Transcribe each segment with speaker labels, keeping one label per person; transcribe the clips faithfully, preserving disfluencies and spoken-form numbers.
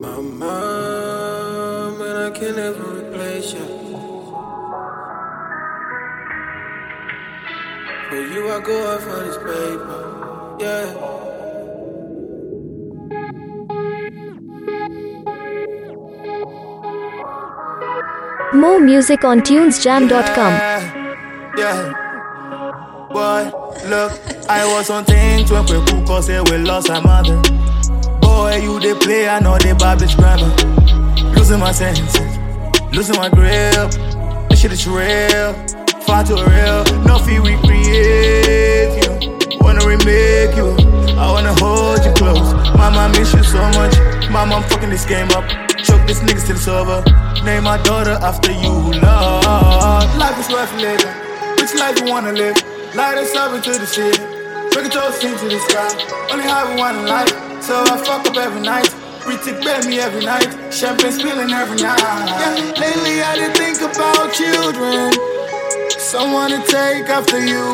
Speaker 1: My mom, and I can never replace you. For you, I go out for this paper, yeah.
Speaker 2: More music on tunes jam dot com.
Speaker 3: Yeah, yeah. Boy, look, I was on things when we cook cause we lost our mother. Boy, you they play, I know they babbage grammar. Losing my senses, losing my grip. This shit is real, far too real. Nothing recreate you, wanna remake you. I wanna hold you close. Mama, I miss you so much. Mama, I'm fucking this game up. Choke this nigga till it's over. Name my daughter after you, Lord. Life is worth living. Which life you wanna live? Light us up into the city. Break a toast into the sky. Only have one life, so I fuck up every night. Retake bed me every night. Champagne spilling every night. Yeah, lately I didn't think about children. Someone to take after you.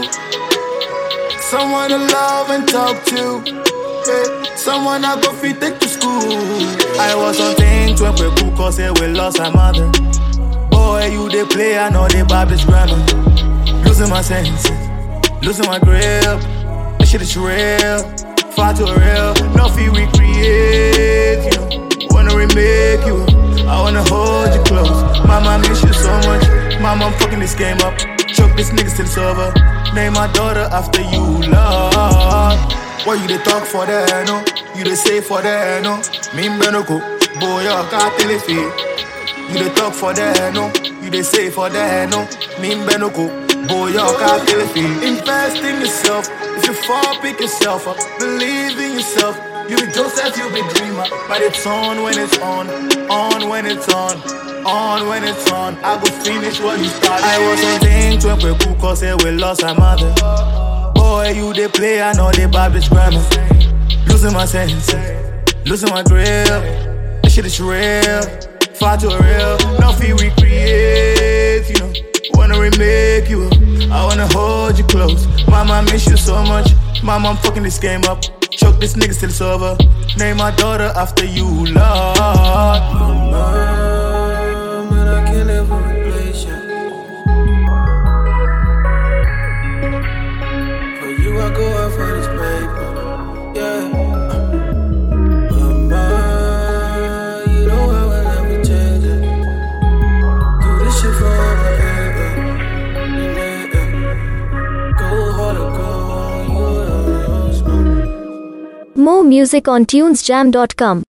Speaker 3: Someone to love and talk to. Yeah, someone I go feed take to school. I was on things when we cook cause we lost our mother. Boy, you they play, I know they babbage grammar. Losing my senses, losing my grip. This shit is real, far too real. Nothing recreate you, wanna remake you. I wanna hold you close. Mama, I miss you so much. Mama, I'm fucking this game up. Choke this nigga till it's over. Name my daughter after you, Lord. What you they talk for there, no? You they say for there, no? Me mbenoko, boy, I can't tell if you. You they talk for there, no? You they say for there, no? Me mbenoko, boy, I can't tell if you. Invest in yourself. If you fall, pick yourself up. Believe in yourself. You be Joseph, you be dreamer. But it's on when it's on, on when it's on, on when it's on. I go finish what you started. I was on things when we cook cause we lost our mother. Boy, you they play, I know they babbage grammar. Losing my senses, losing my grip. This shit is real, far too real. Nothing recreate you, wanna remake you. I wanna hold you close. Mama, I miss you so much. Mama, I'm fucking this game up. Choke this nigga till it's over. Name my daughter after you, Lord.
Speaker 1: My mom, and I can never replace you. For you, I go out for this paper, yeah. Mama, you know I will never change it. Do this shit forever, yeah, yeah. Go hard or go, you know.
Speaker 2: More music on tunes jam dot com.